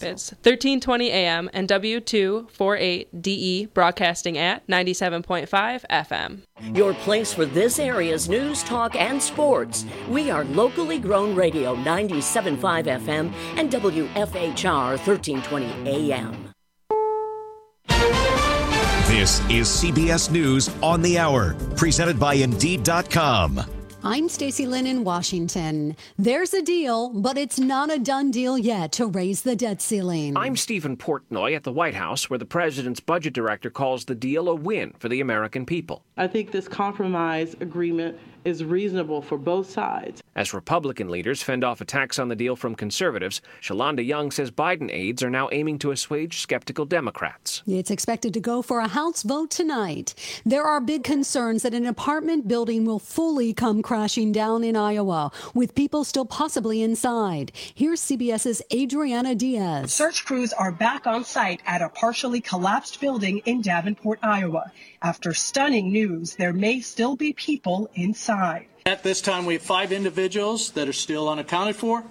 Rapids, 1320 AM and W248DE broadcasting at 97.5 FM. Your place for this area's news, talk, and sports. We are locally grown radio 97.5 FM and WFHR 1320 AM. This is CBS News on the Hour, presented by Indeed.com. I'm Stacey Lynn in Washington. There's a deal, but it's not a done deal yet to raise the debt ceiling. I'm Stephen Portnoy at the White House, where the president's budget director calls the deal a win for the American people. I think this compromise agreement is reasonable for both sides. As Republican leaders fend off attacks on the deal from conservatives, Shalonda Young says Biden aides are now aiming to assuage skeptical Democrats. It's expected to go for a House vote tonight. There are big concerns that an apartment building will fully come crashing down in Iowa, with people still possibly inside. Here's CBS's Adriana Diaz. Search crews are back on site at a partially collapsed building in Davenport, Iowa. After stunning news, there may still be people inside. At this time, we have 5 individuals that are still unaccounted for.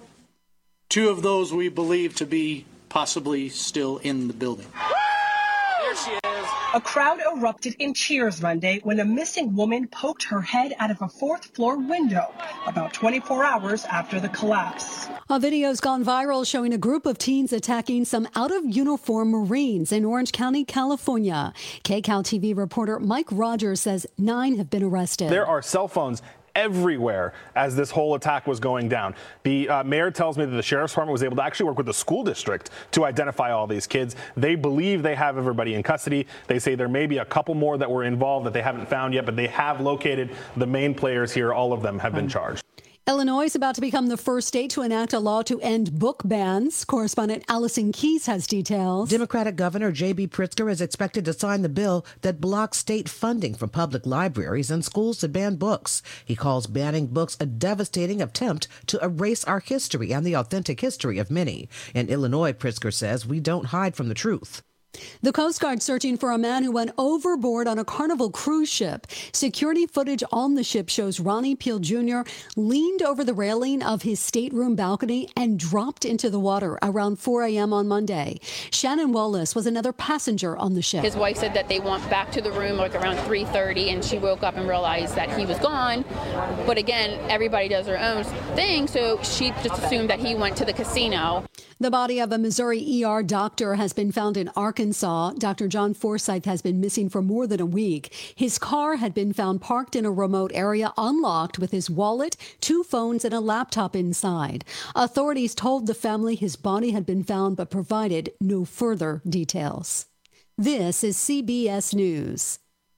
2 of those we believe to be possibly still in the building. There she is. A crowd erupted in cheers Monday when a missing woman poked her head out of a 4th-floor window about 24 hours after the collapse. A video's gone viral showing a group of teens attacking some out-of-uniform Marines in Orange County, California. KCAL TV reporter Mike Rogers says 9 have been arrested. There are cell phones everywhere as this whole attack was going down. The mayor tells me that the sheriff's department was able to actually work with the school district to identify all these kids. They believe they have everybody in custody. They say there may be a couple more that were involved that they haven't found yet, but they have located the main players here. All of them have been charged. Illinois is about to become the first state to enact a law to end book bans. Correspondent Allison Keyes has details. Democratic Governor J.B. Pritzker is expected to sign the bill that blocks state funding from public libraries and schools to ban books. He calls banning books a devastating attempt to erase our history and the authentic history of many. In Illinois, Pritzker says we don't hide from the truth. The Coast Guard searching for a man who went overboard on a Carnival cruise ship. Security footage on the ship shows Ronnie Peel Jr. leaned over the railing of his stateroom balcony and dropped into the water around 4 a.m. on Monday. Shannon Wallace was another passenger on the ship. His wife said that they went back to the room like around 3:30, and she woke up and realized that he was gone. But again, everybody does their own thing, so she just assumed that he went to the casino. The body of a Missouri ER doctor has been found in Arkansas. Dr. John Forsyth has been missing for more than a week. His car had been found parked in a remote area, unlocked, with his wallet, 2 phones, and a laptop inside. Authorities told the family his body had been found, but provided no further details. This is CBS News.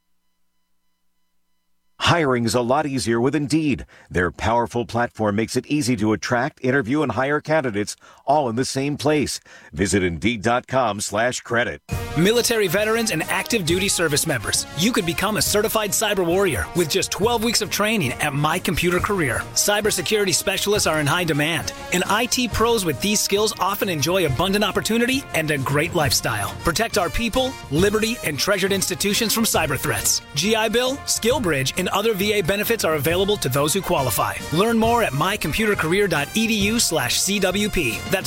Hiring is a lot easier with Indeed. Their powerful platform makes it easy to attract, interview, and hire candidates all in the same place. Visit Indeed.com/credit. Military veterans and active duty service members, you could become a certified cyber warrior with just 12 weeks of training at My Computer Career. Cybersecurity specialists are in high demand, and IT pros with these skills often enjoy abundant opportunity and a great lifestyle. Protect our people, liberty, and treasured institutions from cyber threats. GI Bill, SkillBridge, and other VA benefits are available to those who qualify. Learn more at mycomputercareer.edu/CWP. That's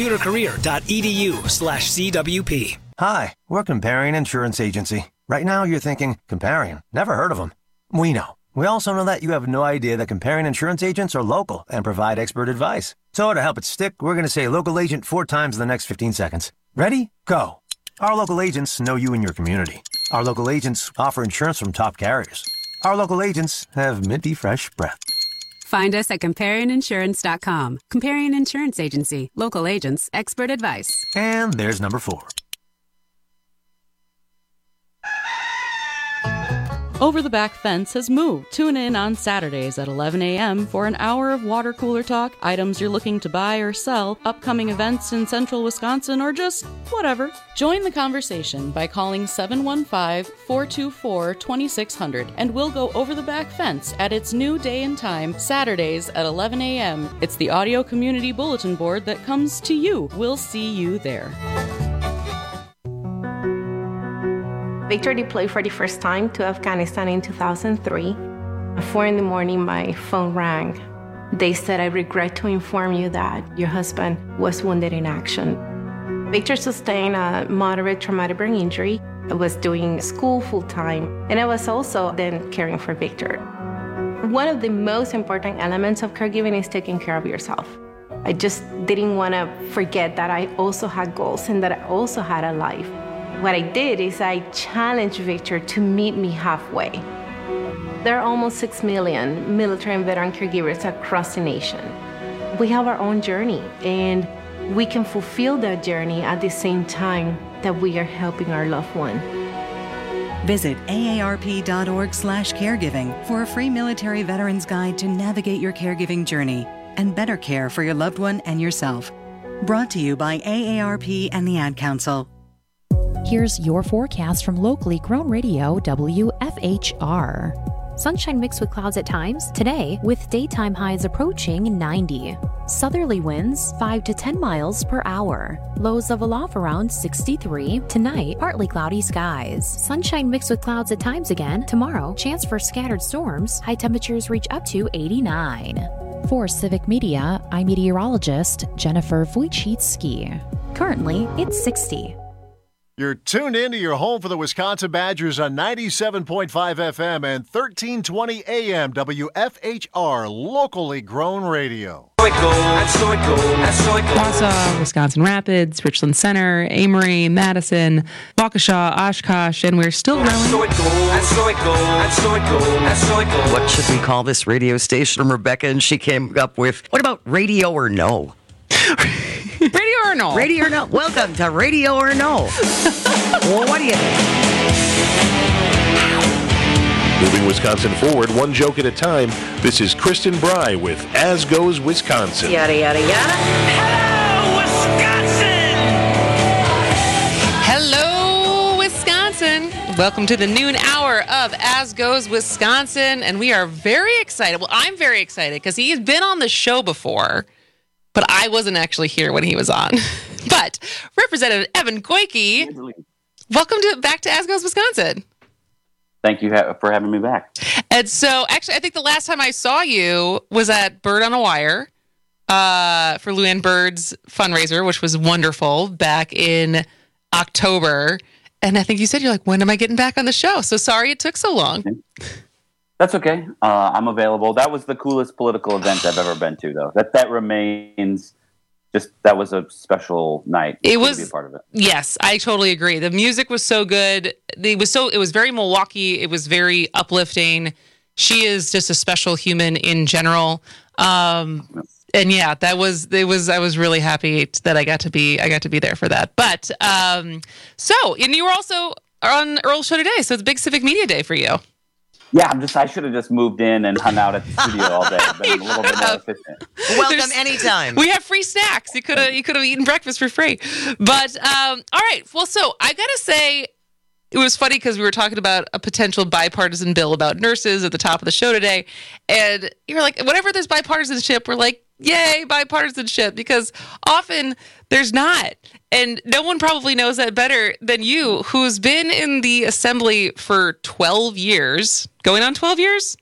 mycomputercareer.edu/CWP. Hi, we're Comparion Insurance Agency. Right now you're thinking, Comparion, never heard of them. We know. We also know that you have no idea that Comparion Insurance agents are local and provide expert advice. So to help it stick, we're going to say local agent 4 times in the next 15 seconds. Ready? Go. Our local agents know you and your community. Our local agents offer insurance from top carriers. Our local agents have minty fresh breath. Find us at ComparionInsurance.com. Comparion Insurance Agency. Local agents, expert advice. And there's number 4. Over the Back Fence has moved. Tune in on Saturdays at 11 a.m. for an hour of water cooler talk, items you're looking to buy or sell, upcoming events in central Wisconsin, or just whatever. Join the conversation by calling 715-424-2600, and we'll go over the back fence at its new day and time, Saturdays at 11 a.m. It's the audio community bulletin board that comes to you. We'll see you there. Victor deployed for the first time to Afghanistan in 2003. At 4 in the morning, my phone rang. They said, "I regret to inform you that your husband was wounded in action." Victor sustained a moderate traumatic brain injury. I was doing school full-time, and I was also then caring for Victor. One of the most important elements of caregiving is taking care of yourself. I just didn't want to forget that I also had goals and that I also had a life. What I did is I challenged Victor to meet me halfway. There are almost 6 million military and veteran caregivers across the nation. We have our own journey, and we can fulfill that journey at the same time that we are helping our loved one. Visit aarp.org/caregiving for a free military veterans guide to navigate your caregiving journey and better care for your loved one and yourself. Brought to you by AARP and the Ad Council. Here's your forecast from locally grown radio WFHR. Sunshine mixed with clouds at times today, with daytime highs approaching 90. Southerly winds 5 to 10 miles per hour. Lows level off around 63. Tonight, partly cloudy skies. Sunshine mixed with clouds at times again. Tomorrow, chance for scattered storms. High temperatures reach up to 89. For Civic Media, I'm meteorologist Jennifer Wojcicki. Currently, it's 60. You're tuned in to your home for the Wisconsin Badgers on 97.5 FM and 1320 AM WFHR, locally grown radio. Wausau, Wisconsin Rapids, Richland Center, Amory, Madison, Waukesha, Oshkosh, and we're still growing. What should we call this radio station, Rebecca? And she came up with, what about Radio or No? Radio or No? Radio or No. Welcome to Radio or No. Well, what do you think? Moving Wisconsin forward, one joke at a time, this is Kristen Bry with As Goes Wisconsin. Yada, yada, yada. Hello, Wisconsin. Welcome to the noon hour of As Goes Wisconsin, and we are very excited. Well, I'm very excited because he's been on the show before, but I wasn't actually here when he was on. But Representative Evan Goyke, welcome back to As Goes Wisconsin. Thank you for having me back. And so, actually, I think the last time I saw you was at Bird on a Wire for Luann Bird's fundraiser, which was wonderful, back in October. And I think you said, you're like, when am I getting back on the show? So sorry it took so long. That's okay. I'm available. That was the coolest political event I've ever been to, though. That remains... that was a special night. It was to be a part of it. Yes, I totally agree. The music was so good. It was very Milwaukee. It was very uplifting. She is just a special human in general. And yeah, I was really happy that I got to be there for that. But and you were also on Earl's show today, so it's a big Civic Media Day for you. Yeah, I should have just moved in and hung out at the studio all day. Been a little bit more efficient. Welcome anytime. We have free snacks. You could have eaten breakfast for free. But all right. Well, so I gotta say, it was funny because we were talking about a potential bipartisan bill about nurses at the top of the show today, and you were like, whenever there's bipartisanship, we're like, yay, bipartisanship, because often there's not. And no one probably knows that better than you, who's been in the assembly for 12 years, going on 12 years?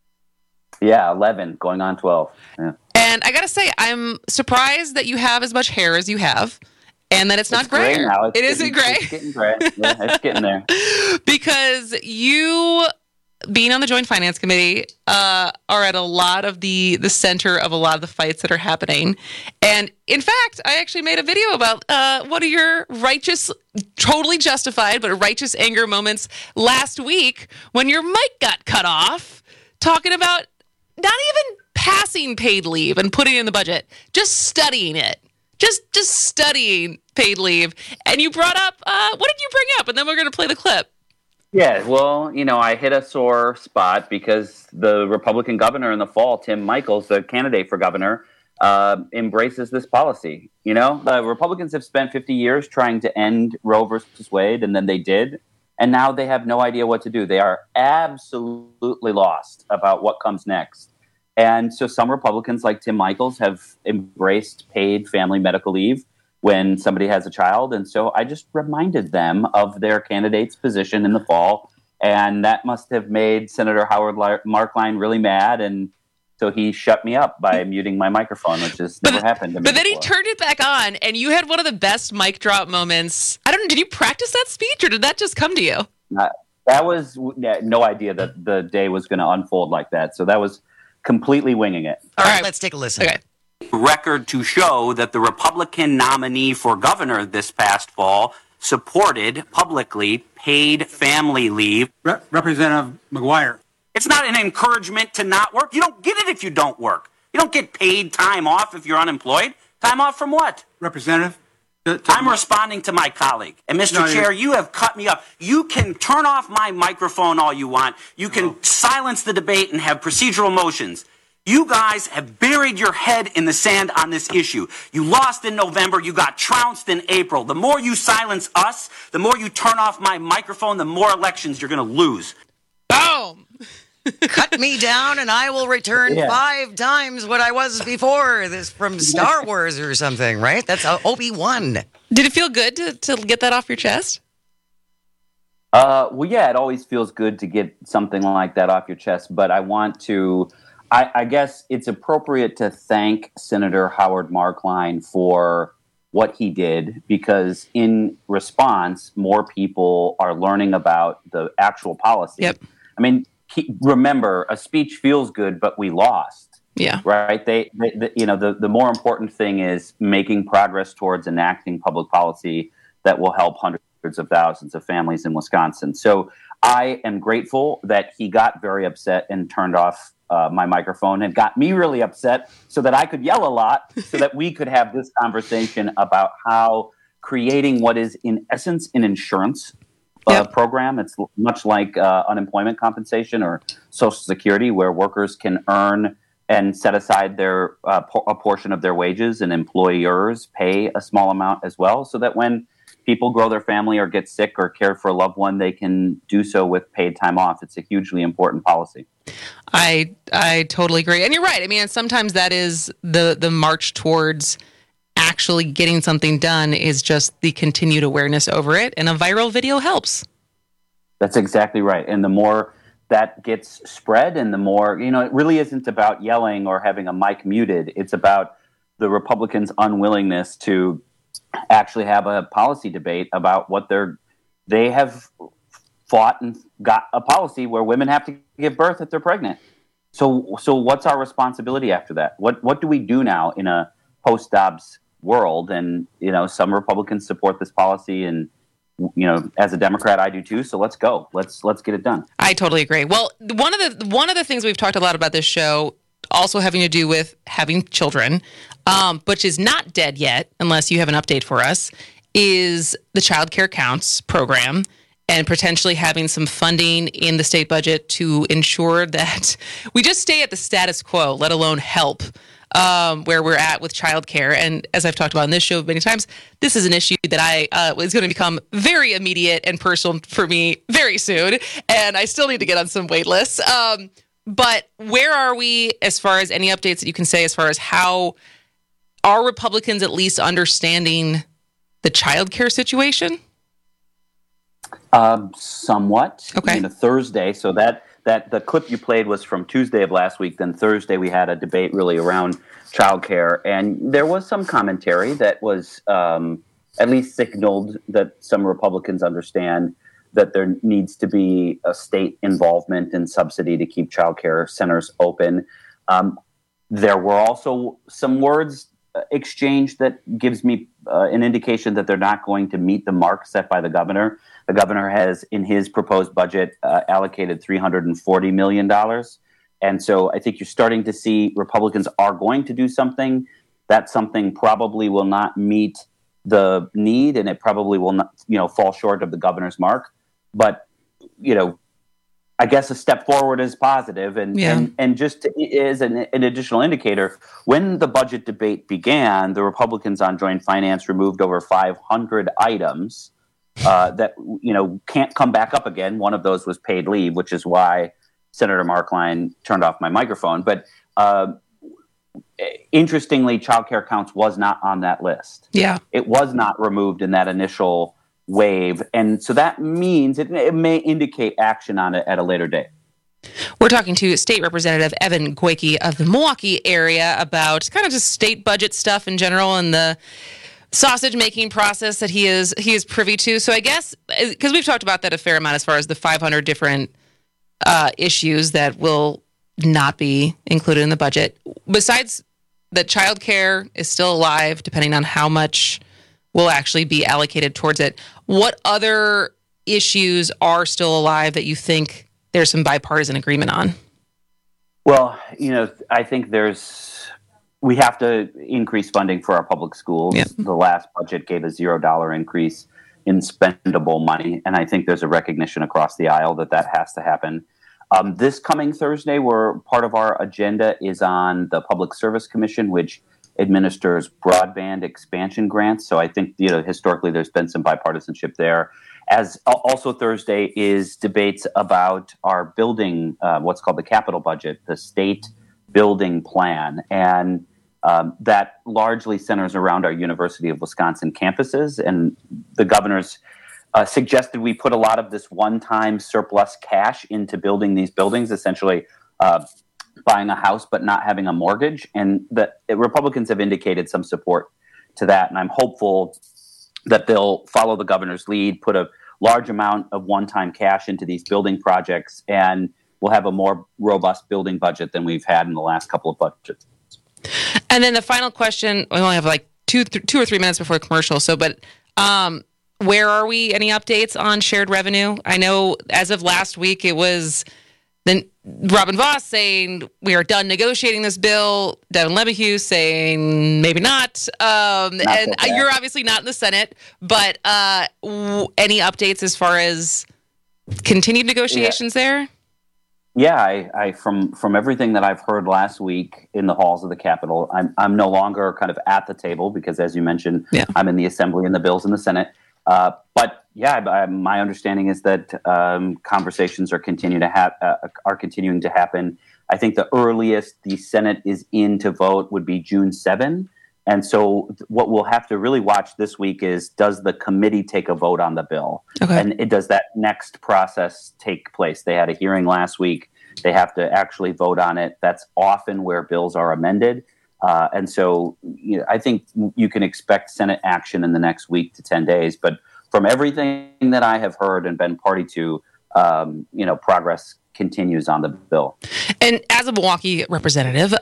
Yeah, 11, going on 12. Yeah. And I got to say, I'm surprised that you have as much hair as you have, and that it's not gray. Now. It isn't gray? It's getting gray. Yeah, it's getting there. Because you... being on the Joint Finance Committee are at a lot of the center of a lot of the fights that are happening. And in fact, I actually made a video about one of your righteous, totally justified, but righteous anger moments last week when your mic got cut off, talking about not even passing paid leave and putting it in the budget, just studying it. Just studying paid leave. And you brought up, what did you bring up? And then we're going to play the clip. Yeah, well, I hit a sore spot because the Republican governor in the fall, Tim Michels, the candidate for governor, embraces this policy. The Republicans have spent 50 years trying to end Roe versus Wade, and then they did. And now they have no idea what to do. They are absolutely lost about what comes next. And so some Republicans like Tim Michels have embraced paid family medical leave when somebody has a child. And so I just reminded them of their candidate's position in the fall. And that must have made Senator Howard Marklein really mad. And So he shut me up by muting my microphone, which has never happened to me But then he before. turned it back on, and you had one of the best mic drop moments. I don't know, did you practice that speech, or did that just come to you? That was no idea that the day was going to unfold like that. So that was completely winging it. All right, let's take a listen. Okay. Record to show that the Republican nominee for governor this past fall supported publicly paid family leave. Representative McGuire. It's not an encouragement to not work. You don't get it if you don't work. You don't get paid time off if you're unemployed. Time off from what? Representative. I'm responding to my colleague. And Mr. Chair, you have cut me up. You can turn off my microphone all you want. You can silence the debate and have procedural motions. You guys have buried your head in the sand on this issue. You lost in November. You got trounced in April. The more you silence us, the more you turn off my microphone, the more elections you're going to lose. Boom! Cut me down and I will return 5 times what I was before. This from Star Wars or something, right? That's Obi-Wan. Did it feel good to get that off your chest? Well, yeah, it always feels good to get something like that off your chest. But I guess it's appropriate to thank Senator Howard Marklein for what he did, because in response, more people are learning about the actual policy. Yep. I mean, remember, a speech feels good, but we lost. Yeah. Right. The more important thing is making progress towards enacting public policy that will help hundreds of thousands of families in Wisconsin. So I am grateful that he got very upset and turned off my microphone and got me really upset so that I could yell a lot so that we could have this conversation about how creating what is in essence an insurance program. It's much like unemployment compensation or Social Security, where workers can earn and set aside their a portion of their wages, and employers pay a small amount as well, so that when people grow their family or get sick or care for a loved one, they can do so with paid time off. It's a hugely important policy. I totally agree. And you're right. I mean, sometimes that is the march towards actually getting something done is just the continued awareness over it. And a viral video helps. That's exactly right. And the more that gets spread and the more, it really isn't about yelling or having a mic muted. It's about the Republicans' unwillingness to actually have a policy debate about what they have fought and got a policy where women have to give birth if they're pregnant. So what's our responsibility after that? What do we do now in a post-Dobbs world? And, some Republicans support this policy, and, as a Democrat, I do too. So let's go. Let's get it done. I totally agree. Well, one of the things we've talked a lot about this show, also having to do with having children, which is not dead yet, unless you have an update for us, is the Child Care Counts program, and potentially having some funding in the state budget to ensure that we just stay at the status quo, let alone help where we're at with childcare. And as I've talked about in this show many times, this is an issue that is going to become very immediate and personal for me very soon. And I still need to get on some wait lists. But where are we as far as any updates that you can say as far as how are Republicans at least understanding the childcare situation? Somewhat. Okay. Thursday. So that the clip you played was from Tuesday of last week. Then Thursday we had a debate really around childcare, and there was some commentary that was at least signaled that some Republicans understand that there needs to be a state involvement and subsidy to keep childcare centers open. There were also some words exchanged that gives me an indication that they're not going to meet the mark set by the governor. The governor has, in his proposed budget, allocated $340 million. And so I think you're starting to see Republicans are going to do something. That something probably will not meet the need, and it probably will not, fall short of the governor's mark. But, I guess a step forward is positive. And just as an additional indicator, when the budget debate began, the Republicans on Joint Finance removed over 500 items that, can't come back up again. One of those was paid leave, which is why Senator Marklein turned off my microphone. But interestingly, Child Care Counts was not on that list. Yeah. It was not removed in that initial wave. And so that means it may indicate action on it at a later date. We're talking to State Representative Evan Goyke of the Milwaukee area about kind of just state budget stuff in general and the sausage making process that he is privy to. So I guess, because we've talked about that a fair amount as far as the 500 different issues that will not be included in the budget. Besides that, childcare is still alive, depending on how much will actually be allocated towards it. What other issues are still alive that you think there's some bipartisan agreement on? Well, I think we have to increase funding for our public schools. Yep. The last budget gave a $0 increase in spendable money, and I think there's a recognition across the aisle that has to happen. This coming Thursday, part of our agenda is on the Public Service Commission, which administers broadband expansion grants. So I think, historically there's been some bipartisanship there. As also Thursday is debates about our building, what's called the capital budget, the state building plan. And that largely centers around our University of Wisconsin campuses. And the governor's suggested we put a lot of this one-time surplus cash into building these buildings, essentially buying a house but not having a mortgage. And the Republicans have indicated some support to that. And I'm hopeful that they'll follow the governor's lead, put a large amount of one-time cash into these building projects, and we'll have a more robust building budget than we've had in the last couple of budgets. And then the final question, we only have like two or 3 minutes before commercial. Where are we? Any updates on shared revenue? I know as of last week, it was then Robin Vos saying we are done negotiating this bill. Devin LeMahieu saying maybe not. You're obviously not in the Senate, but any updates as far as continued negotiations there? Yeah, I from everything that I've heard last week in the halls of the Capitol, I'm no longer kind of at the table because, as you mentioned, I'm in the Assembly and the bill's in the Senate. But yeah, my understanding is that conversations are continuing to happen. I think the earliest the Senate is in to vote would be June 7. And so what we'll have to really watch this week is, does the committee take a vote on the bill? Okay. And does that next process take place? They had a hearing last week. They have to actually vote on it. That's often where bills are amended. And so I think you can expect Senate action in the next week to 10 days. But from everything that I have heard and been party to, progress continues on the bill. And as a Milwaukee representative,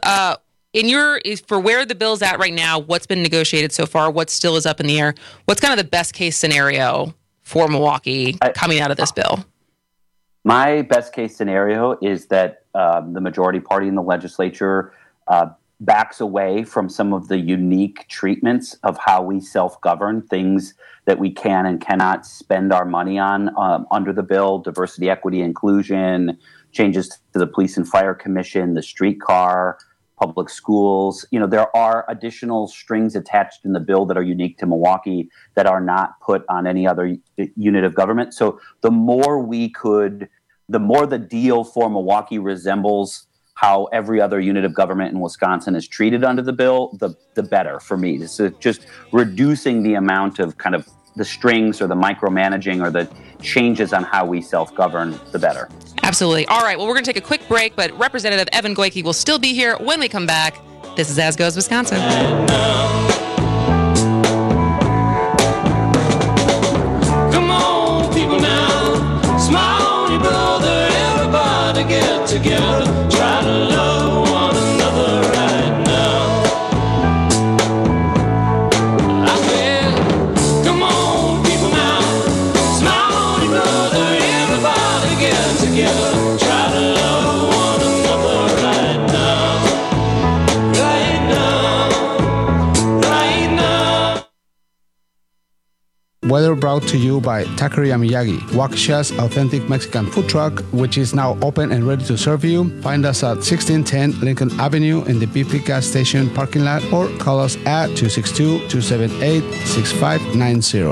for where the bill's at right now, what's been negotiated so far, what still is up in the air, what's kind of the best case scenario for Milwaukee coming out of this bill? My best case scenario is that the majority party in the legislature backs away from some of the unique treatments of how we self-govern, things that we can and cannot spend our money on under the bill: diversity, equity, inclusion, changes to the Police and Fire Commission, the streetcar, public schools. There are additional strings attached in the bill that are unique to Milwaukee that are not put on any other unit of government. So the more the deal for Milwaukee resembles how every other unit of government in Wisconsin is treated under the bill, the better for me. So just reducing the amount of kind of the strings or the micromanaging or the changes on how we self-govern, the better. Absolutely. All right. Well, we're going to take a quick break, but Representative Evan Goyke will still be here when we come back. This is As Goes Wisconsin. Come on, people now. Smile on your brother. Everybody get together. Try to love one another right now. I said, come on, people now. Smile on your brother. Everybody get together. Try to love one another right now. Right now. Right now. Weather brought to you by Taqueria Miyagi, Waukesha's authentic Mexican food truck, which is now open and ready to serve you. Find us at 1610 Lincoln Avenue in the BP gas station parking lot, or call us at 262-278-6590.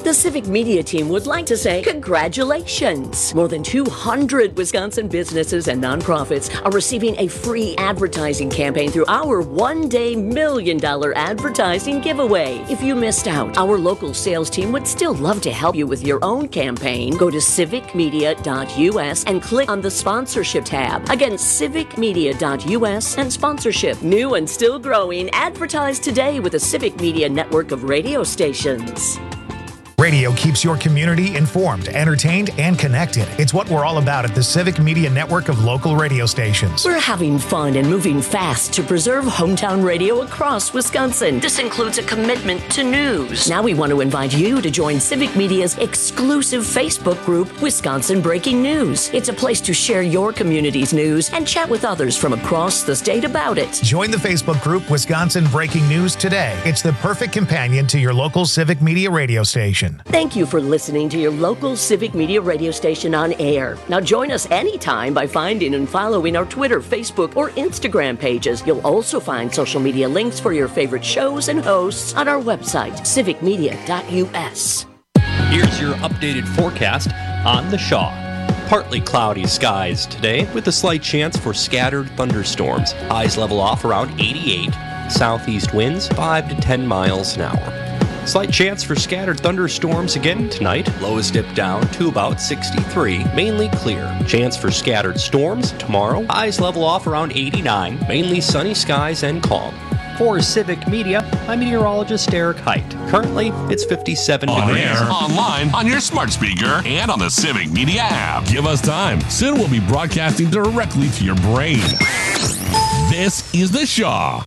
The Civic Media team would like to say congratulations. More than 200 Wisconsin businesses and nonprofits are receiving a free advertising campaign through our one-day $1 million advertising giveaway. If you missed out, our local sales team would still love to help you with your own campaign. Go to civicmedia.us and click on the sponsorship tab. Again, civicmedia.us and sponsorship. New and still growing. Advertise today with the Civic Media network of radio stations. Radio keeps your community informed, entertained, and connected. It's what we're all about at the Civic Media network of local radio stations. We're having fun and moving fast to preserve hometown radio across Wisconsin. This includes a commitment to news. Now we want to invite you to join Civic Media's exclusive Facebook group, Wisconsin Breaking News. It's a place to share your community's news and chat with others from across the state about it. Join the Facebook group Wisconsin Breaking News today. It's the perfect companion to your local Civic Media radio station. Thank you for listening to your local Civic Media radio station on air. Now join us anytime by finding and following our Twitter, Facebook, or Instagram pages. You'll also find social media links for your favorite shows and hosts on our website, civicmedia.us. Here's your updated forecast on the Shaw. Partly cloudy skies today with a slight chance for scattered thunderstorms. Highs level off around 88. Southeast winds 5 to 10 miles an hour. Slight chance for scattered thunderstorms again tonight. Lows dip down to about 63, mainly clear. Chance for scattered storms tomorrow. Highs level off around 89, mainly sunny skies and calm. For Civic Media, I'm meteorologist Eric Height. Currently, it's 57 on degrees. air, online, on your smart speaker, and on the Civic Media app. Give us time. Soon we'll be broadcasting directly to your brain. This is The Shaw.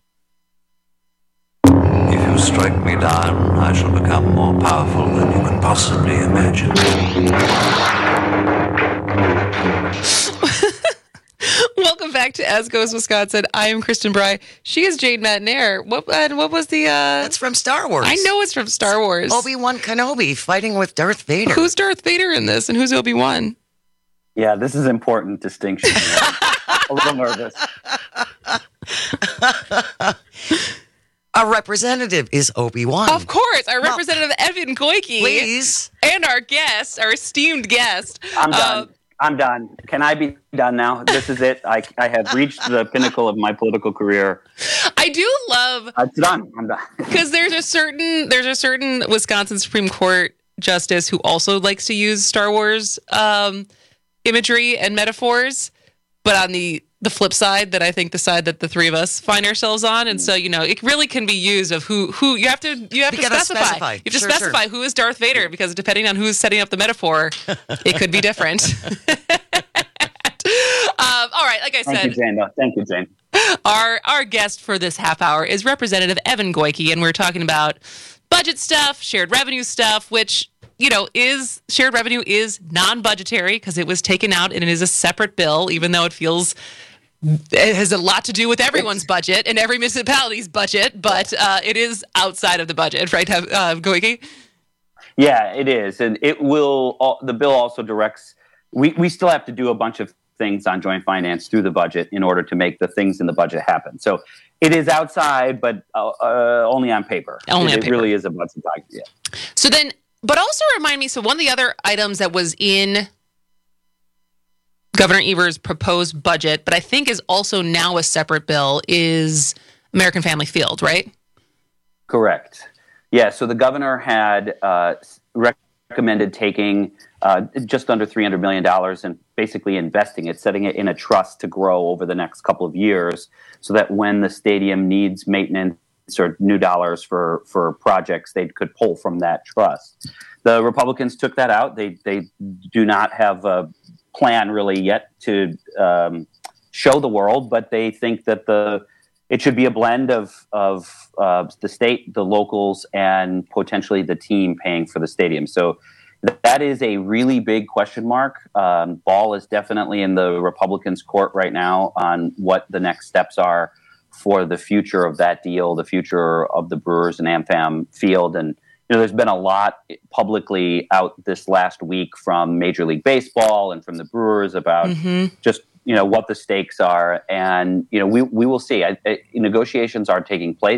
If you strike me down, I shall become more powerful than you can possibly imagine. Welcome back to As Goes Wisconsin. I am Kristen Bry. She is Jade Matnair. What was the... That's from Star Wars. I know it's from Star Wars. Obi-Wan Kenobi fighting with Darth Vader. Who's Darth Vader in this, and who's Obi-Wan? Yeah, this is important distinction. A little nervous. Our representative is Obi-Wan. Of course, our representative Evan Goyke. Please. And our guest, our esteemed guest. I'm done. I'm done. Can I be done now? This is it. I have reached the pinnacle of my political career. I do love. It's done. I'm done. Because there's a certain Wisconsin Supreme Court justice who also likes to use Star Wars imagery and metaphors, but on the flip side, that I think the side that the three of us find ourselves on, and so it really can be used of who you have to specify. You have to specify who is Darth Vader, because depending on who's setting up the metaphor, it could be different. All right, like I said, thank you, Jane. Our guest for this half hour is Representative Evan Goyke, and we're talking about budget stuff, shared revenue stuff, which is shared revenue is non-budgetary because it was taken out and it is a separate bill, even though it has a lot to do with everyone's budget and every municipality's budget, but it is outside of the budget, right, Goyke? Yeah, it is, and it will. The bill also directs. We still have to do a bunch of things on joint finance through the budget in order to make the things in the budget happen. So it is outside, but only on paper. It really is a budget document. Yeah. So then. But also remind me, so one of the other items that was in Governor Evers' proposed budget, but I think is also now a separate bill, is American Family Field, right? Correct. Yeah, so the governor had recommended taking just under $300 million and basically investing it, setting it in a trust to grow over the next couple of years so that when the stadium needs maintenance or new dollars for projects, they could pull from that trust. The Republicans took that out. They do not have a plan really yet to show the world, but they think that it should be a blend of the state, the locals, and potentially the team paying for the stadium. So that is a really big question mark. Ball is definitely in the Republicans' court right now on what the next steps are for the future of that deal, the future of the Brewers and AmFam Field. And there's been a lot publicly out this last week from Major League Baseball and from the Brewers about just what the stakes are. And we will see. Negotiations are taking place.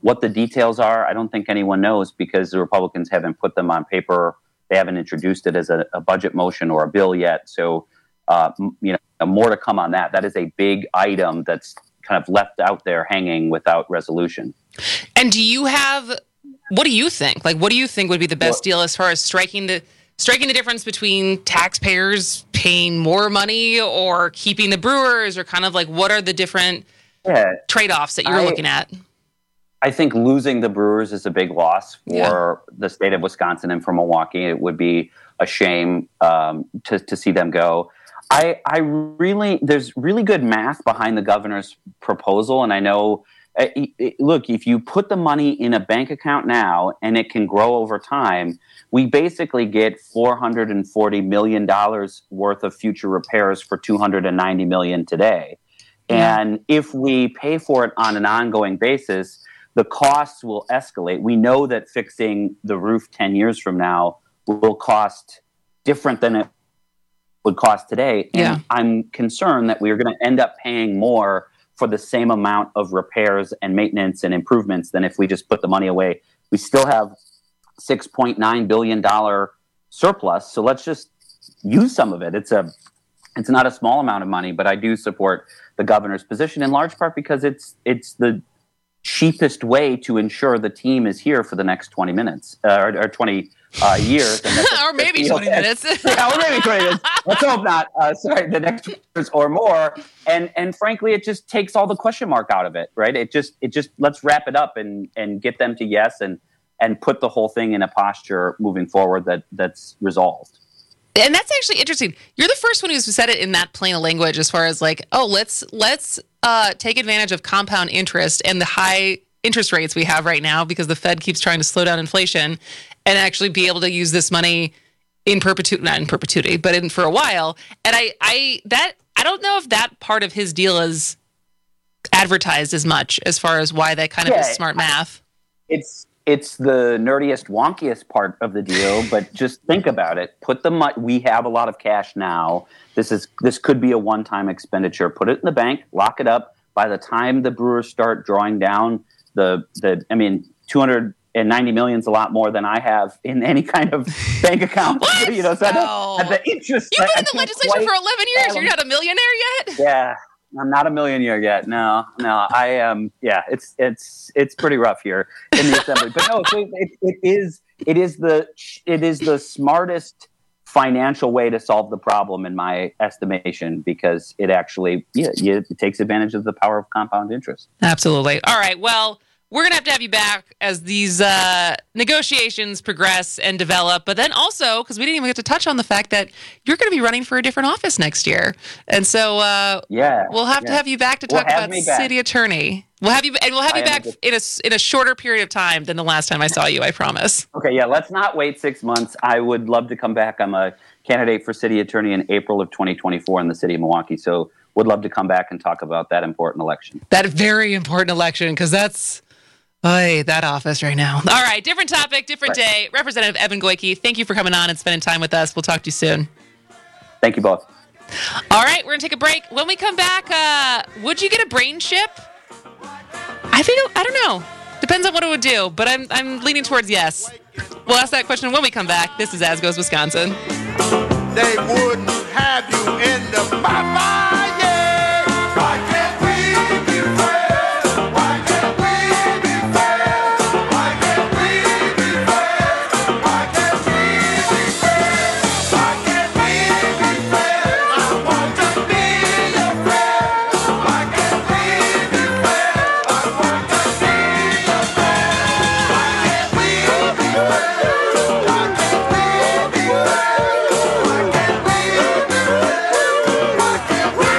What the details are, I don't think anyone knows because the Republicans haven't put them on paper. They haven't introduced it as a budget motion or a bill yet. So, more to come on that. That is a big item that's kind of left out there hanging without resolution. And what do you think? Like, what do you think would be the best deal as far as striking the difference between taxpayers paying more money or keeping the brewers, or kind of like what are the different trade-offs that you're looking at? I think losing the Brewers is a big loss for the state of Wisconsin and for Milwaukee. It would be a shame to see them go. There's really good math behind the governor's proposal, and I know. Look, if you put the money in a bank account now and it can grow over time, we basically get $440 million worth of future repairs for $290 million today. Yeah. And if we pay for it on an ongoing basis, the costs will escalate. We know that fixing the roof 10 years from now will cost different than it would cost today. And I'm concerned that we're going to end up paying more for the same amount of repairs and maintenance and improvements than if we just put the money away. We still have $6.9 billion surplus, so let's just use some of it. It's not a small amount of money, but I do support the governor's position in large part because it's the cheapest way to ensure the team is here for the next 20 minutes or 20 years. And or maybe 20 minutes. Or maybe 20 minutes. Let's hope not. The next years or more. And frankly, it just takes all the question mark out of it, right? It just let's wrap it up and get them to yes and put the whole thing in a posture moving forward that's resolved. And that's actually interesting. You're the first one who's said it in that plain language as far as like, oh, let's take advantage of compound interest and the high interest rates we have right now because the Fed keeps trying to slow down inflation and actually be able to use this money not in perpetuity, but for a while. And I don't know if that part of his deal is advertised as much as far as why that kind of is smart math. It's the nerdiest, wonkiest part of the deal, but just think about it. We have a lot of cash now. This could be a one-time expenditure. Put it in the bank, lock it up. By the time the Brewers start drawing down $290 million is a lot more than I have in any kind of bank account. What? So the interest. You've been in the legislature for 11 years. You're not a millionaire yet? Yeah. I'm not a millionaire yet. No, I am. It's pretty rough here in the assembly. But no, it is the smartest financial way to solve the problem in my estimation because it actually it takes advantage of the power of compound interest. Absolutely. All right. Well, we're going to have you back as these negotiations progress and develop. But then also, because we didn't even get to touch on the fact that you're going to be running for a different office next year. And so we'll have to have you back to talk about city attorney. We'll have you back in a shorter period of time than the last time I saw you, I promise. Okay, yeah, let's not wait 6 months. I would love to come back. I'm a candidate for city attorney in April of 2024 in the city of Milwaukee. So would love to come back and talk about that important election. That very important election, because that's... that office right now. All right, different topic, different day. Representative Evan Goyke, thank you for coming on and spending time with us. We'll talk to you soon. Thank you both. All right, we're going to take a break. When we come back, would you get a brain chip? I don't know. Depends on what it would do, but I'm leaning towards yes. We'll ask that question when we come back. This is As Goes Wisconsin. They wouldn't have you in the Popeye, yeah. Why can't we be friends? Why can't we be friends? Why can't we be friends? Why can't we be friends? Why can't we be friends? I want to be your friend. Why can't we be friends? I want to be your friend. Why can't we be friends? Why can't we be friends? Why can't we be friends? Why can't we?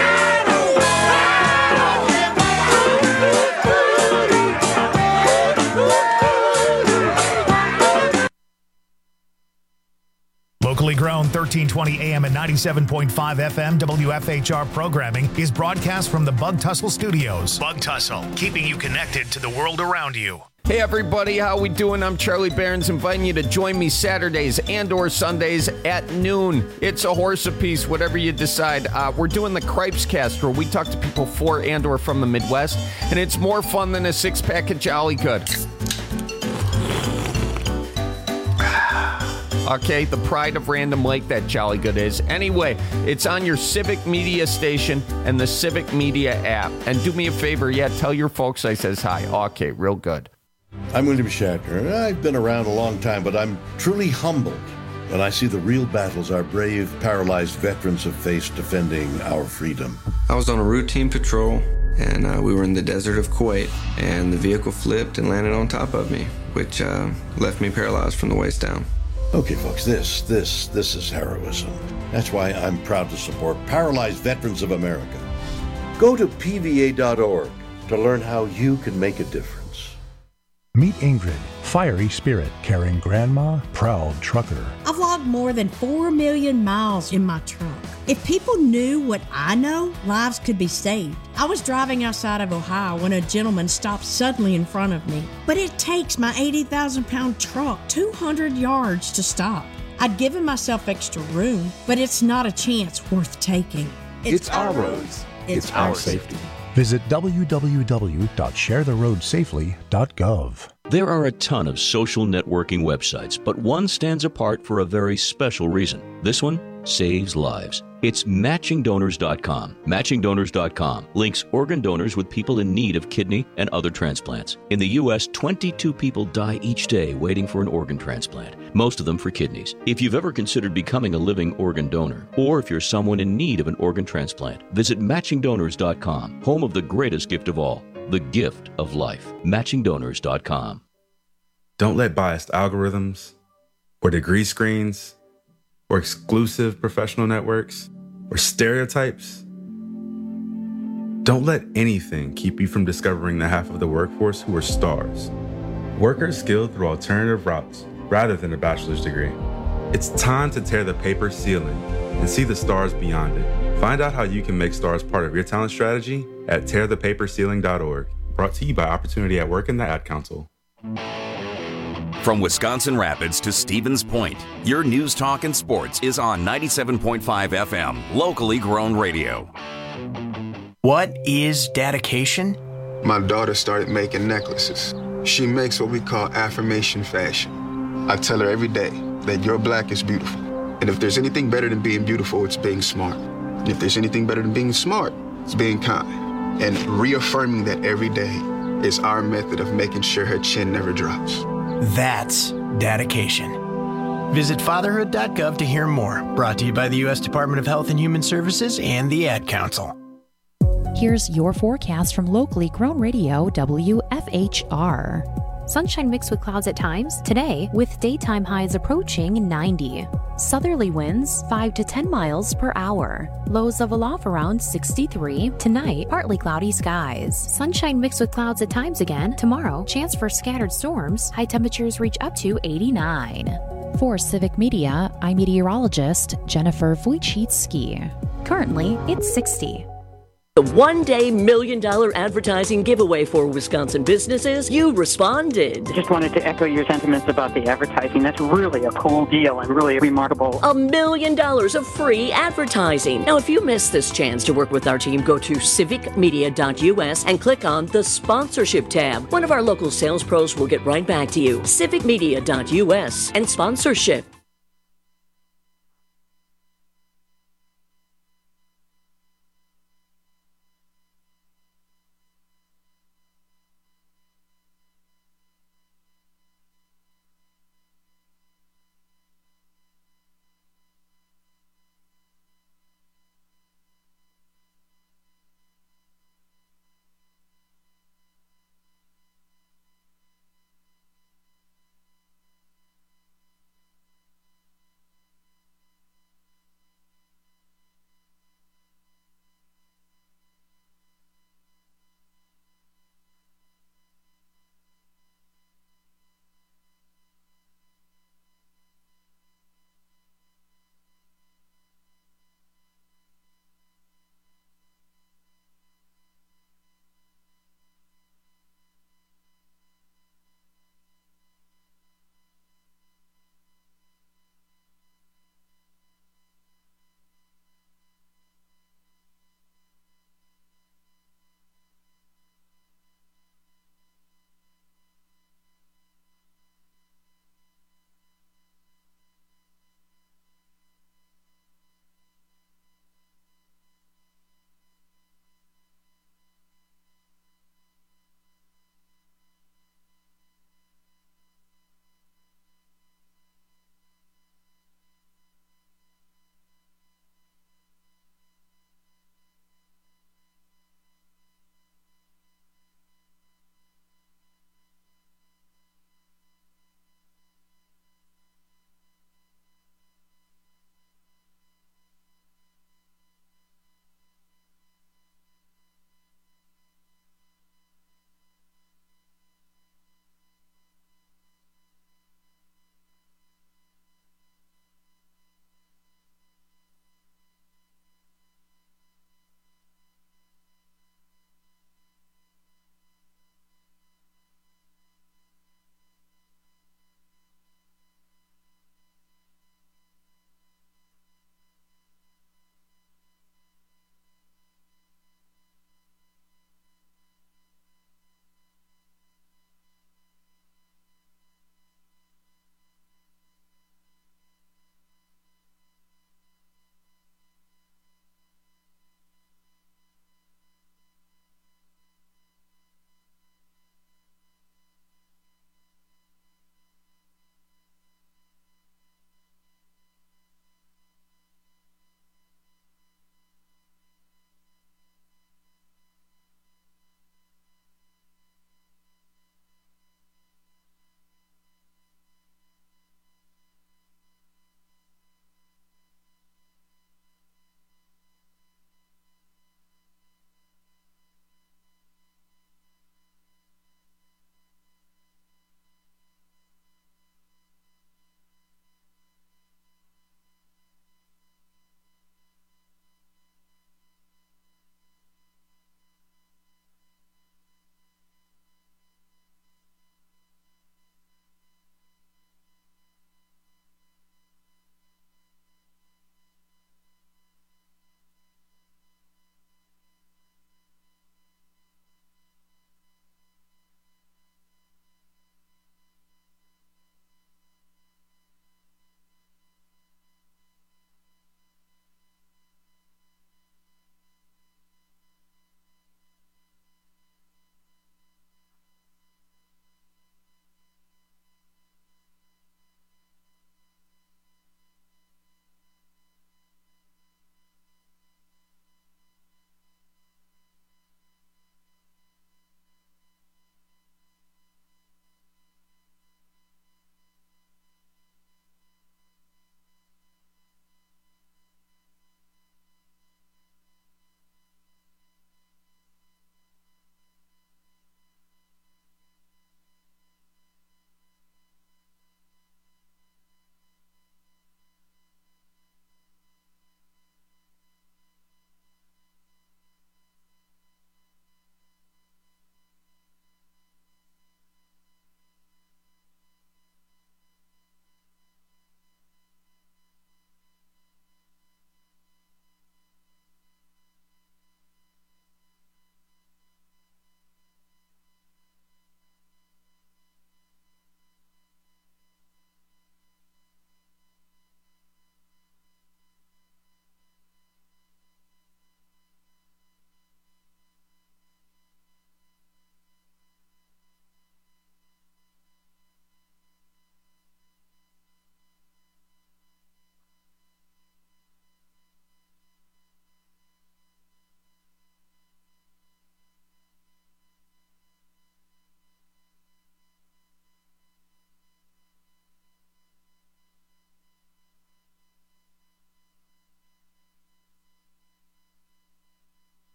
Locally grown 1320 AM and 97.5 FM WFHR programming is broadcast from the Bug Tussle Studios. Bug Tussle, keeping you connected to the world around you. Hey everybody, how we doing? I'm Charlie Barons, inviting you to join me Saturdays and or Sundays at noon. It's a horse apiece, whatever you decide. We're doing the Cripes Cast, where we talk to people for and or from the Midwest, and it's more fun than a six-pack of Jolly Good. Okay, the pride of Random Lake, that Jolly Good is. Anyway, it's on your Civic Media station and the Civic Media app. And do me a favor, tell your folks I says hi. Okay, real good. I'm William Shatner, and I've been around a long time, but I'm truly humbled when I see the real battles our brave, paralyzed veterans have faced defending our freedom. I was on a routine patrol, and we were in the desert of Kuwait, and the vehicle flipped and landed on top of me, which left me paralyzed from the waist down. Okay, folks, this is heroism. That's why I'm proud to support Paralyzed Veterans of America. Go to PVA.org to learn how you can make a difference. Meet Ingrid, fiery spirit, caring grandma, proud trucker. I've logged more than 4 million miles in my truck. If people knew what I know, lives could be saved. I was driving outside of Ohio when a gentleman stopped suddenly in front of me. But it takes my 80,000-pound truck 200 yards to stop. I'd given myself extra room, but it's not a chance worth taking. It's our roads. It's our safety. Visit www.sharetheroadsafely.gov. There are a ton of social networking websites, but one stands apart for a very special reason. This one saves lives. It's MatchingDonors.com. MatchingDonors.com links organ donors with people in need of kidney and other transplants. In the U.S., 22 people die each day waiting for an organ transplant, most of them for kidneys. If you've ever considered becoming a living organ donor, or if you're someone in need of an organ transplant, visit MatchingDonors.com, home of the greatest gift of all, the gift of life. MatchingDonors.com. Don't let biased algorithms or degree screens or exclusive professional networks or stereotypes. Don't let anything keep you from discovering the half of the workforce who are stars. Workers skilled through alternative routes rather than a bachelor's degree. It's time to tear the paper ceiling and see the stars beyond it. Find out how you can make stars part of your talent strategy at tearthepaperceiling.org. Brought to you by Opportunity at Work and the Ad Council. From Wisconsin Rapids to Stevens Point, your news, talk, and sports is on 97.5 FM, locally grown radio. What is dedication? My daughter started making necklaces. She makes what we call affirmation fashion. I tell her every day that your black is beautiful. And if there's anything better than being beautiful, it's being smart. And if there's anything better than being smart, it's being kind. And reaffirming that every day is our method of making sure her chin never drops. That's dedication. Visit fatherhood.gov to hear more. Brought to you by the U.S. Department of Health and Human Services and the Ad Council. Here's your forecast from locally grown radio WFHR. Sunshine mixed with clouds at times today, with daytime highs approaching 90. Southerly winds 5 to 10 miles per hour. Lows level off around 63. Tonight, partly cloudy skies. Sunshine mixed with clouds at times again. Tomorrow, chance for scattered storms. High temperatures reach up to 89. For Civic Media, I'm meteorologist Jennifer Wojcicki. Currently, it's 60. The one-day $1 million advertising giveaway for Wisconsin businesses, you responded. Just wanted to echo your sentiments about the advertising. That's really a cool deal and really remarkable. $1 million of free advertising. Now, if you missed this chance to work with our team, go to civicmedia.us and click on the sponsorship tab. One of our local sales pros will get right back to you. civicmedia.us and sponsorship.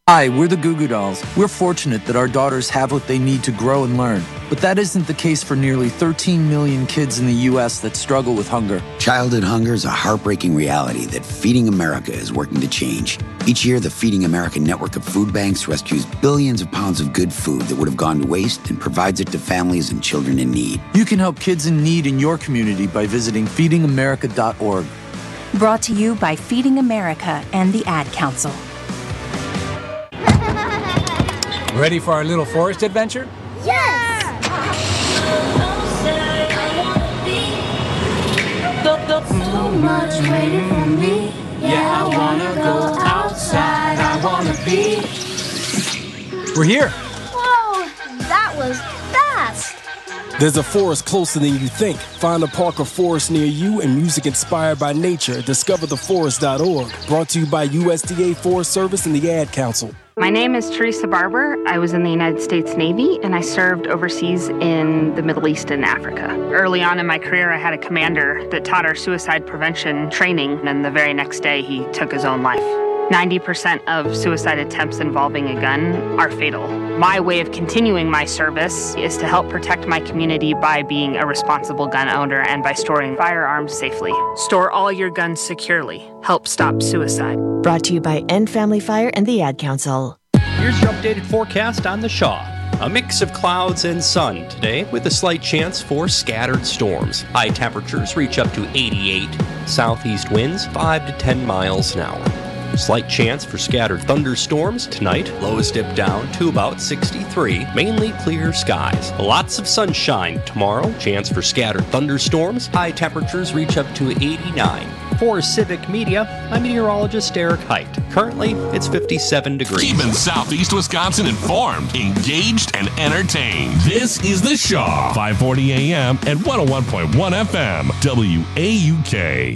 Hi, we're the Goo Goo Dolls. We're fortunate that our daughters have what they need to grow and learn. But that isn't the case for nearly 13 million kids in the U.S. that struggle with hunger. Childhood hunger is a heartbreaking reality that Feeding America is working to change. Each year, the Feeding America network of food banks rescues billions of pounds of good food that would have gone to waste and provides it to families and children in need. You can help kids in need in your community by visiting feedingamerica.org. Brought to you by Feeding America and the Ad Council. Ready for our little forest adventure? Yes! So much waiting for me. Yeah, I wanna go outside. I wanna be. We're here. Whoa, that was fast. There's a forest closer than you think. Find a park or forest near you and music inspired by nature at discovertheforest.org. Brought to you by USDA Forest Service and the Ad Council. My name is Teresa Barber. I was in the United States Navy, and I served overseas in the Middle East and Africa. Early on in my career, I had a commander that taught our suicide prevention training, and the very next day, he took his own life. 90% of suicide attempts involving a gun are fatal. My way of continuing my service is to help protect my community by being a responsible gun owner and by storing firearms safely. Store all your guns securely. Help stop suicide. Brought to you by End Family Fire and the Ad Council. Here's your updated forecast on the Shaw. A mix of clouds and sun today with a slight chance for scattered storms. High temperatures reach up to 88. Southeast winds 5 to 10 miles an hour. Slight chance for scattered thunderstorms tonight. Lows dip down to about 63. Mainly clear skies. Lots of sunshine tomorrow. Chance for scattered thunderstorms. High temperatures reach up to 89. For Civic Media, I'm meteorologist Eric Height. Currently, it's 57 degrees. Keeping Southeast Wisconsin informed, engaged, and entertained. This is The Shaw, 540 AM and 101.1 FM, WAUK.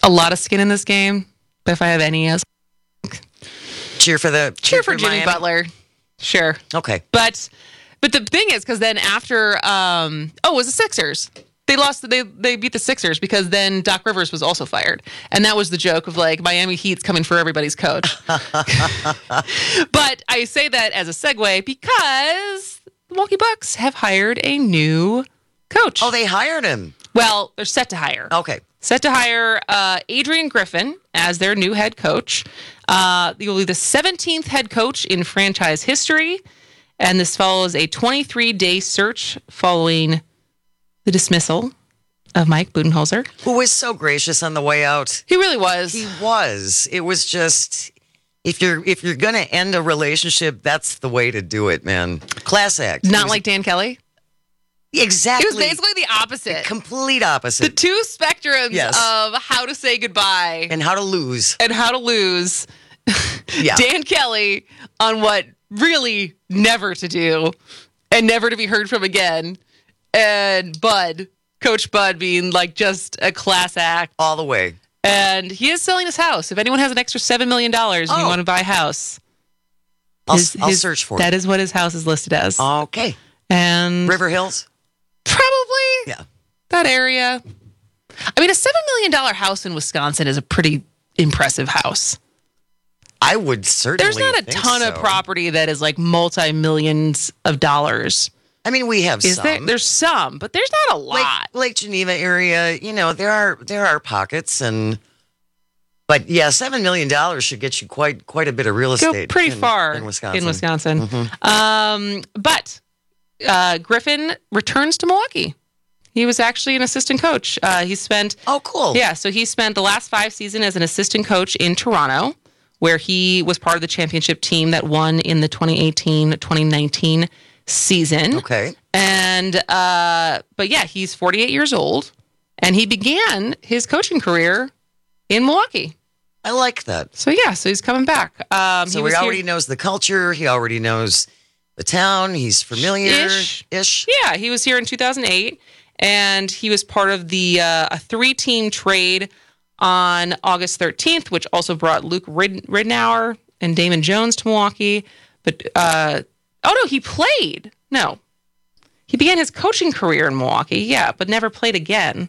a lot of skin in this game. But if I have any, cheer for Jimmy Miami. Butler. Sure. Okay. But the thing is, because then after, it was the Sixers. They lost. They beat the Sixers because then Doc Rivers was also fired, and that was the joke of like Miami Heat's coming for everybody's coach. But I say that as a segue because the Milwaukee Bucks have hired a new coach. Oh, they hired him. Well, they're set to hire. Okay. Set to hire Adrian Griffin as their new head coach. He will be the 17th head coach in franchise history, and this follows a 23-day search following the dismissal of Mike Budenholzer, who was so gracious on the way out. He really was. He was. It was just, if you're going to end a relationship, that's the way to do it, man. Class act. Not like Dan Kelly? Exactly. It was basically the opposite. The complete opposite. The two spectrums of how to say goodbye. And how to lose. Yeah. Dan Kelly on what really never to do and never to be heard from again. And Coach Bud being like just a class act. All the way. And he is selling his house. If anyone has an extra $7 million and you want to buy a house, I'll search for it. That is what his house is listed as. Okay. And River Hills? Probably. Yeah. That area. I mean, a $7 million house in Wisconsin is a pretty impressive house. I would certainly There's not a ton of property that is like multi-millions of dollars. I mean, we have some. There's some, but there's not a lot. Lake Geneva area, there are pockets, but yeah, $7 million should get you quite a bit of real estate. Go pretty far in Wisconsin. Mm-hmm. But Griffin returns to Milwaukee. He was actually an assistant coach. He spent cool. Yeah, so he spent the last 5 seasons as an assistant coach in Toronto, where he was part of the championship team that won in the 2018-2019 season. Okay. And but yeah, he's 48 years old, and he began his coaching career in Milwaukee. I like that. So yeah, so he's coming back. So he already knows the culture. He already knows the town. He's familiar-ish. Yeah, he was here in 2008, and he was part of the a 3-team trade on August 13th, which also brought Luke Ridnour and Damon Jones to Milwaukee. But he played. No, he began his coaching career in Milwaukee. Yeah, but never played again.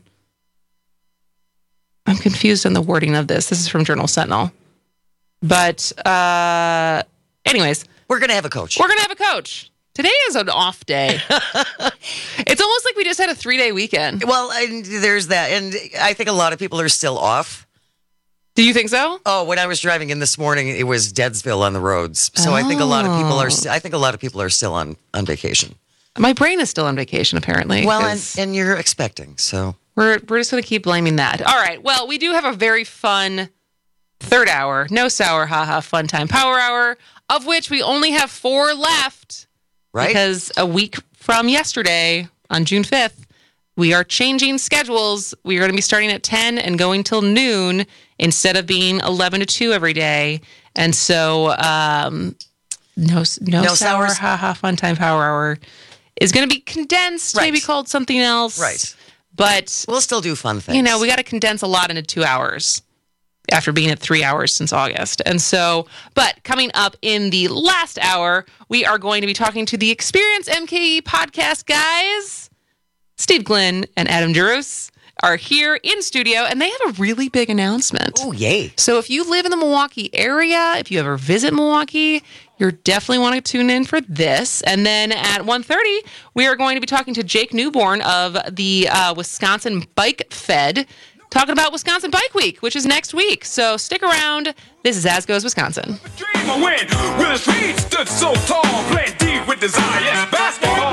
I'm confused on the wording of this. This is from Journal Sentinel. But anyways, we're gonna have a coach. Today is an off day. It's almost like we just had a 3-day weekend. Well, and there's that. And I think a lot of people are still off. Do you think so? Oh, when I was driving in this morning, it was Deadsville on the roads. So I think a lot of people are still on vacation. My brain is still on vacation, apparently. Well, and you're expecting, so we're just going to keep blaming that. All right. Well, we do have a very fun third hour. No sour, haha, fun time power hour, of which we only have 4 left. Right. Because a week from yesterday, on June 5th, we are changing schedules. We are going to be starting at 10 and going till noon instead of being 11 to 2 every day. And so no sour, haha, fun time power hour is going to be condensed, maybe called something else. Right. But we'll still do fun things. We got to condense a lot into 2 hours after being at 3 hours since August. And so, but coming up in the last hour, we are going to be talking to the Experience MKE podcast guys. Steve Glenn and Adam Duros are here in studio, and they have a really big announcement. Oh, yay. So if you live in the Milwaukee area, if you ever visit Milwaukee, you're definitely want to tune in for this. And then at 1:30, we are going to be talking to Jake Newborn of the Wisconsin Bike Fed, talking about Wisconsin Bike Week, which is next week. So stick around. This is As Goes Wisconsin. Dream I win. Will his feet stood so tall, playing deep with desire. Yes, basketball.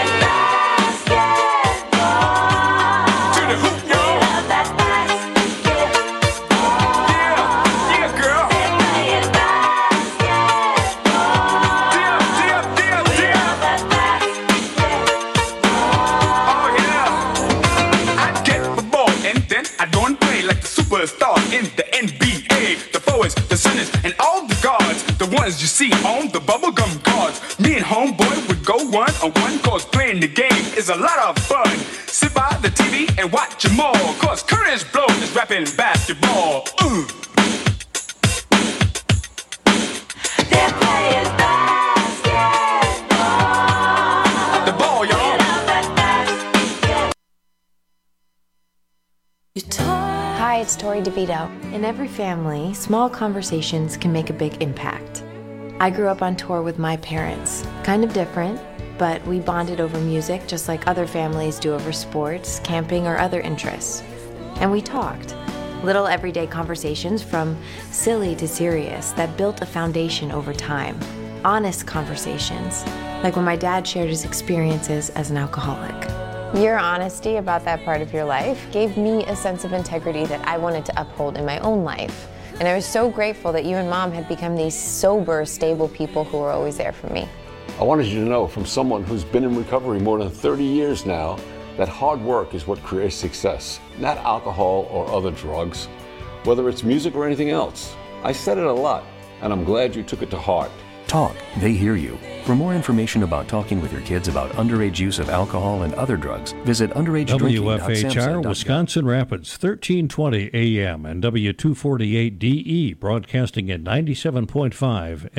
To the hoop, yo. Yeah, girl. Oh, yeah. I get the ball and then I don't play like the superstar in the NBA. The forwards, the centers, and all the guards, the ones you see on the bubblegum cards. Me and homeboy would go 1-on-1, cause playing the game is a lot of fun. Sit by the TV and watch them all, cause Curtis Blow is rapping basketball. They're playing basketball. The ball, y'all. Hi, it's Tori DeVito. In every family, small conversations can make a big impact. I grew up on tour with my parents. Kind of different, but we bonded over music just like other families do over sports, camping, or other interests. And we talked. Little everyday conversations from silly to serious that built a foundation over time. Honest conversations, like when my dad shared his experiences as an alcoholic. Your honesty about that part of your life gave me a sense of integrity that I wanted to uphold in my own life. And I was so grateful that you and Mom had become these sober, stable people who were always there for me. I wanted you to know from someone who's been in recovery more than 30 years now that hard work is what creates success, not alcohol or other drugs, whether it's music or anything else. I said it a lot, and I'm glad you took it to heart. Talk, they hear you. For more information about talking with your kids about underage use of alcohol and other drugs, visit underagedrinking.samhsa.gov. Wisconsin Rapids, 1320 AM and W248DE, broadcasting at 97.5